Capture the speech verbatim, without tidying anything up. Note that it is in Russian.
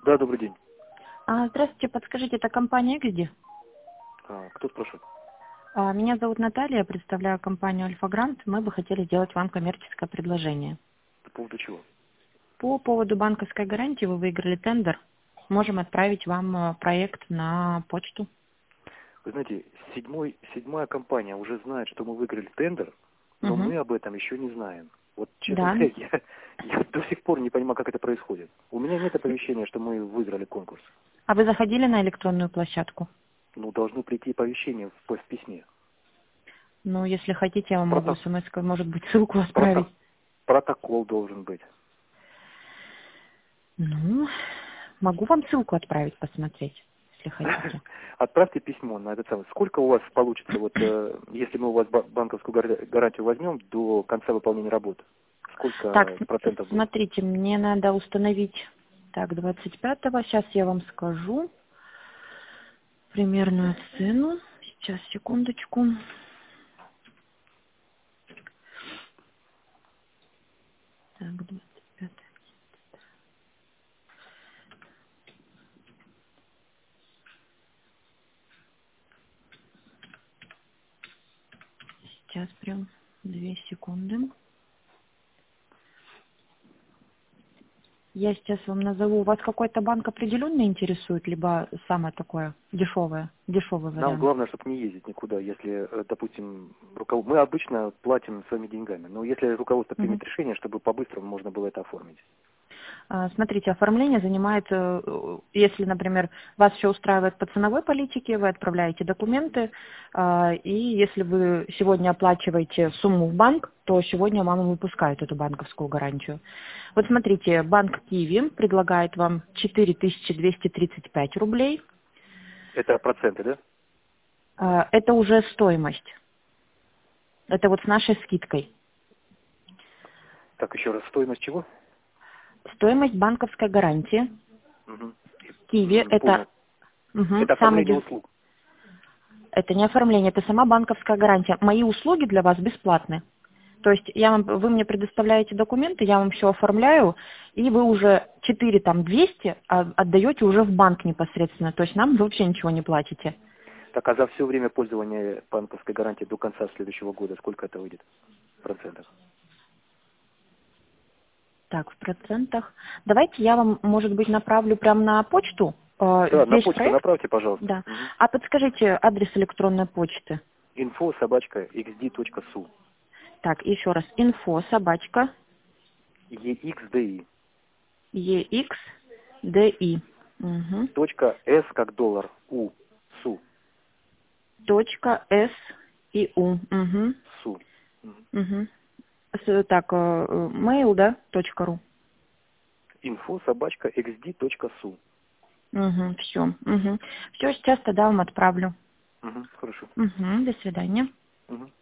Да, добрый день. А, Здравствуйте, подскажите, это компания Эксди? А, кто спрашивает? А, Меня зовут Наталья, я представляю компанию Альфа Грант. Мы бы хотели сделать вам коммерческое предложение. По поводу чего? По поводу банковской гарантии вы выиграли тендер. Можем отправить вам э, проект на почту. Вы знаете, седьмой, седьмая компания уже знает, что мы выиграли тендер, но Угу. мы об этом еще не знаем. Вот, честно Да. говоря, я, я до сих пор не понимаю, как это происходит. У меня нет оповещения, что мы выиграли конкурс. А вы заходили на электронную площадку? Ну, должно прийти оповещение в, в письме. Ну, если хотите, я вам могу Прото- смс, может быть, ссылку отправить. прото- протокол должен быть. Ну, могу вам ссылку отправить, посмотреть, если хотите. Отправьте письмо на этот самый. Сколько у вас получится, вот, э, если мы у вас ба- банковскую гар- гарантию возьмем до конца выполнения работы? Так, Сколько с- процентов будет? смотрите, мне надо установить, так, двадцать пятого, сейчас я вам скажу примерную цену. Сейчас, секундочку. Так, двадцать пятое. Сейчас прям две секунды. Я сейчас вам назову. Вас какой-то банк определенный интересует, либо самое такое дешевое, дешевый Нам вариант? главное, чтобы не ездить никуда, если, э, допустим, руков... мы обычно платим своими деньгами, но если руководство Мгм. примет решение, чтобы по-быстрому можно было это оформить. А, Смотрите, оформление занимает, э, если, например, вас все устраивает по ценовой политике, вы отправляете документы, а, и если вы сегодня оплачиваете сумму в банк, то сегодня вам выпускают эту банковскую гарантию. Вот смотрите, банк Киви предлагает вам четыре тысячи двести тридцать пять рублей. Это проценты, да? А, Это уже стоимость. Это вот с нашей скидкой. Так, еще раз, стоимость чего? Стоимость банковской гарантии. Мгм. Киви М, это, Понял. мгм, Это самый оформление деш- услуг. это не оформление, это сама банковская гарантия. Мои услуги для вас бесплатны. То есть я вам, вы мне предоставляете документы, я вам все оформляю, и вы уже четыре там двести а, отдаете уже в банк непосредственно. То есть нам вы вообще ничего не платите. Так, а за все время пользования банковской гарантией до конца следующего года сколько это выйдет в процентах? Так, в процентах. Давайте я вам, может быть, направлю прямо на почту э, Да, на весь почту проект. направьте, пожалуйста. Да. Мгм. А подскажите адрес электронной почты. Info собачка xd.su. Так, еще раз. Инфо собачка exdi. EXDI. Угу. Точка S как доллар. У. Су. Точка С и У. Угу. Су. Мгм. Угу. С- так, э, э, mail, да? Точка ру. Info собачка xd.su. Угу, все. Угу. Все, сейчас тогда вам отправлю. Угу, хорошо. Угу, до свидания. Угу.